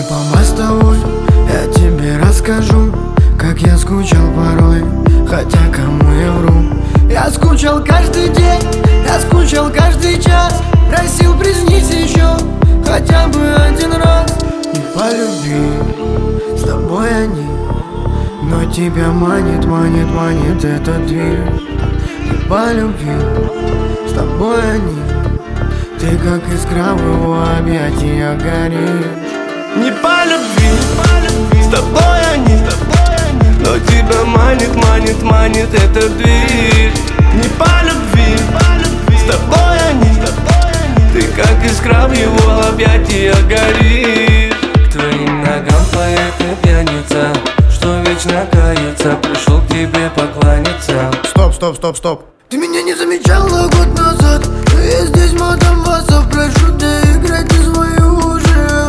по мостовой я тебе расскажу, как я скучал порой, хотя кому я вру. Я скучал каждый день, я скучал каждый час. Просил приснись еще хотя бы один раз. Не по любви, с тобой они, но тебя манит, манит, манит этот движ. Не по любви, с тобой они, ты как искра в его объятиях горишь. Не по любви, с тобой они, но тебя манит, манит, манит этот движ. Не по любви, с тобой они, ты как искра в его объятиях горишь. К твоим ногам поэт и пьяница, что вечно кается, пришел к тебе покланяться. Стоп, стоп, стоп, стоп. Ты меня не замечала год назад, но я здесь мадам Васов. Прошу доиграть из моих ушей.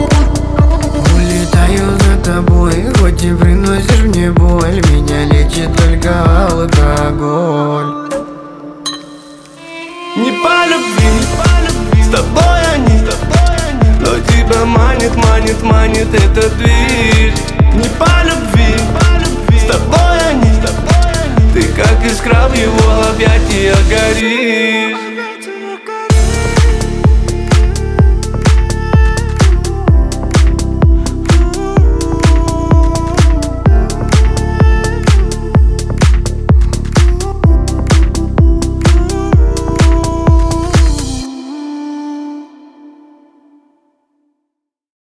Улетаю за тобой, хоть и приносишь мне боль. Меня лечит только алкоголь. Не по любви, с тобой они, но тебя манит, манит, манит этот движ. Не по любви, с тобой они, ты как искра в его объятиях горишь.